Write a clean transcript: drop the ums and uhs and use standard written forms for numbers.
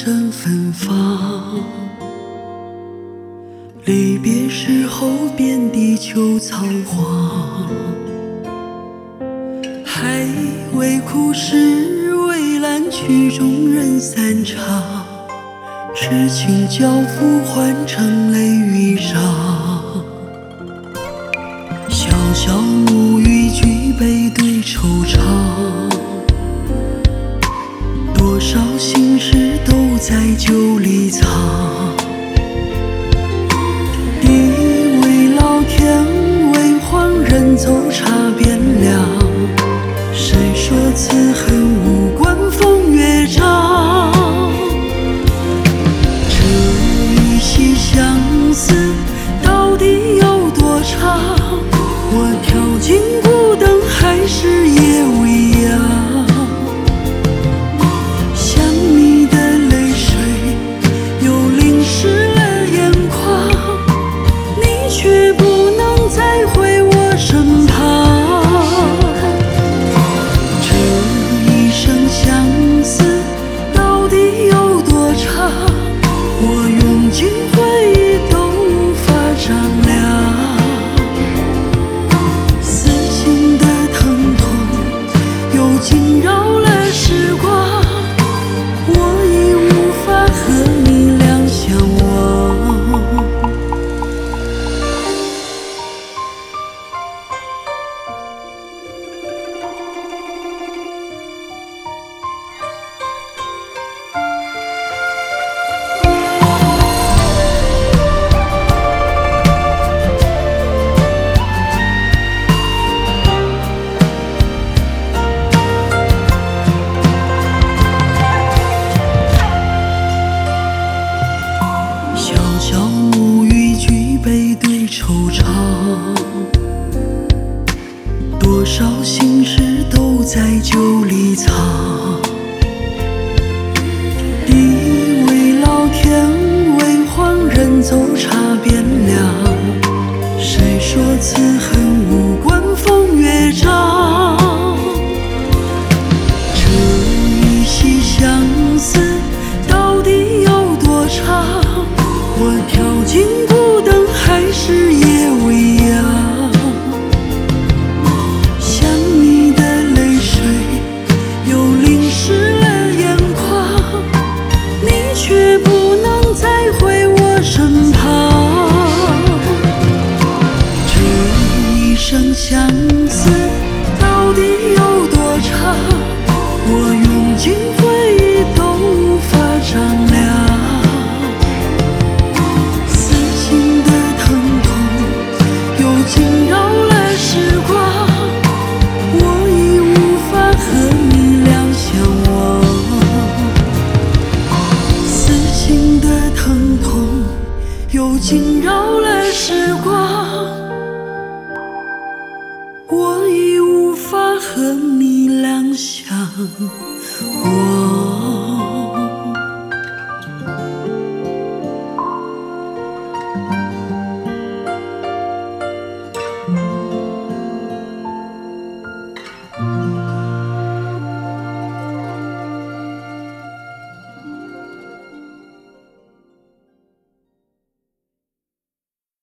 阵芬芳。离别时候遍地秋草黄，还未哭时，蔚蓝曲终人散场。痴情交付换成泪与伤，小小沐浴举杯对惆怅。多少心事都在酒里藏，一位老天为荒人走茶变凉。谁说此恨无关风月长？这一夕相思到底有多长？我跳进孤灯还是夜未央？想你的泪水又淋湿了眼眶，你却不能再回我身旁。这一生相思到底有多长？我用尽回忆都无法丈量。撕心的疼痛又惊扰了时光，我已无法和你两相忘。小小沐浴举杯对惆怅，多少心事都在酒里藏。一位老天为荒人走茶变凉。谁说此恨无关风月长？这一夕相思到底有多长？我跳进孤灯还是夜未央？想你的泪水又淋湿了眼眶，你却不能再回我身旁。这一生相思到底有多长？我用尽回忆都无法丈量。惊扰了时光，我已无法和你两相忘。撕心的疼痛又惊扰了时光，我已无法和你两相忘。